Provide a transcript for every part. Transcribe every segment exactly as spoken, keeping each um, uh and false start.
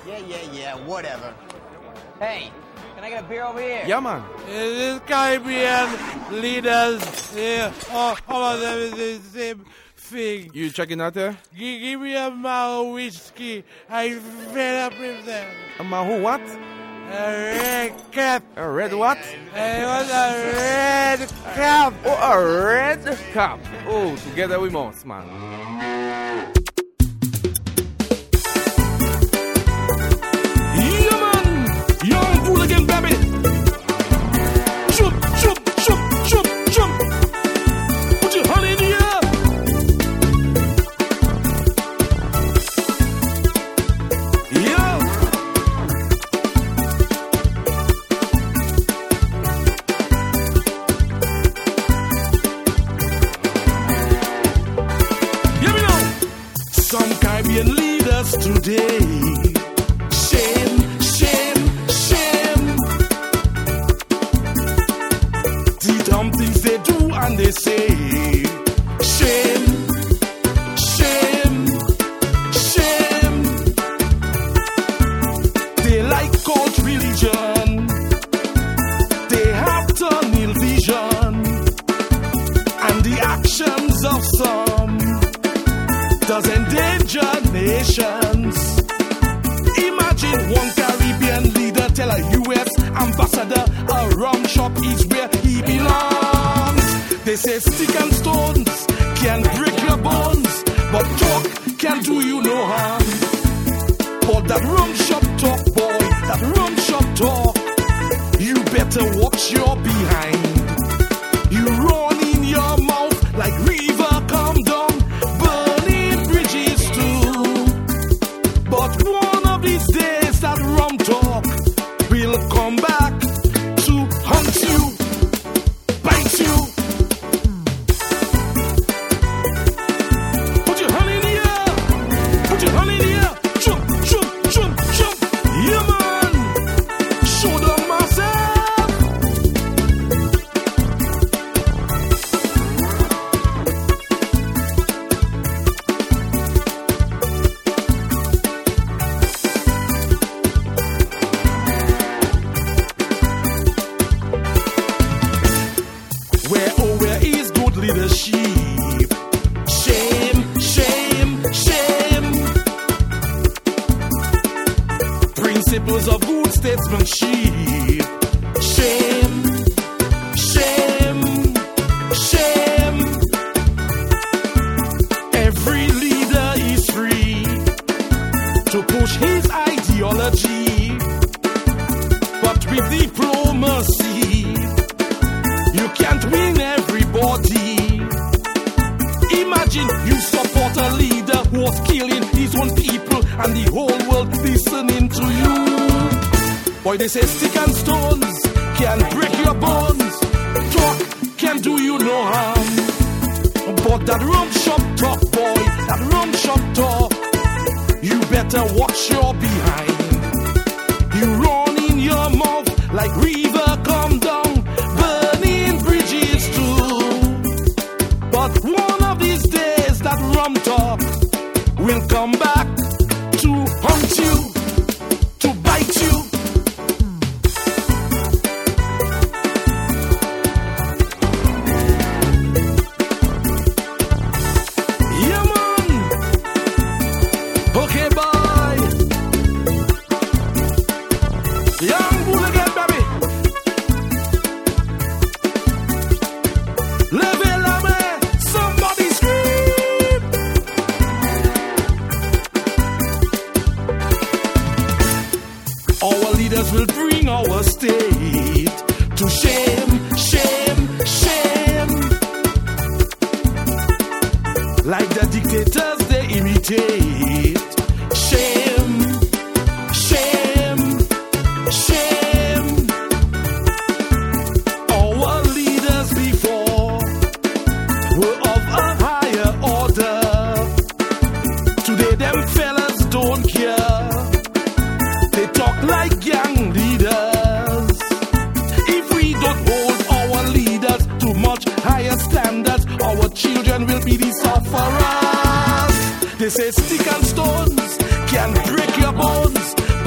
Yeah, yeah, yeah, whatever. Hey, can I get a beer over here? Yeah, man. These Caribbean leaders, yeah, all, all of them is the same thing. You checking out there? G- give me a Mahou whiskey. I fed up with them. A Mahou what? A red cap. A red what? I want a red cap. Oh, a red cap. Oh, together we must, man. Yeah, man. Young fool again, baby. Jump, jump, jump, jump, jump. Put your hand in the air. Yeah. Hear me now. Some Caribbean leaders today. Shame, shame, shame. The dumb things they do and they say. Shame, shame, shame. They like cult religion. They have tunnel vision. And the actions of some does endanger nations. Imagine one Caribbean leader tell a U S ambassador a rum shop is where he belongs. They say stick and stones can break your bones, but talk can do you no harm. But that rum shop talk, boy, that rum shop talk, you better watch your behind. You run in your mouth like river come down, burning bridges too. But one of these days that rum talk will come back to hunt you, bite you. Put your hand in the air, put your hand in the air, jump, jump, jump, jump. Yeah, man, show them myself. Where, oh, where is good leadership? Shame, shame, shame. Principles of good statesmanship. Shame, shame, shame. Every leader is free to push his ideology, but with diplomacy, you can't win everybody. Imagine you support a leader who was killing his own people and the whole world listening to you. Boy, they say stick and stones can break your bones. Talk can do you no harm. But that rum shop talk, boy, that rum shop talk, you better watch your behind. You run in your mouth like river come down, burning bridges too. But one of these days that rum talk will come back to hunt you, to bite you. Yeah, man. Okay, bye. Young bull again, baby. Levez la main, somebody scream. Our leaders will bring our state to shame, shame, shame. Like the dictators they imitate. Shame, shame, shame. Our leaders before were of a higher order. Today them fellas don't care. They talk like gang leaders. If we don't hold our leaders to much higher standards, our children will be the sufferers. They say stick and stones can break your bones,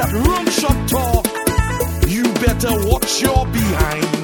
that rum shot talk, you better watch your behind.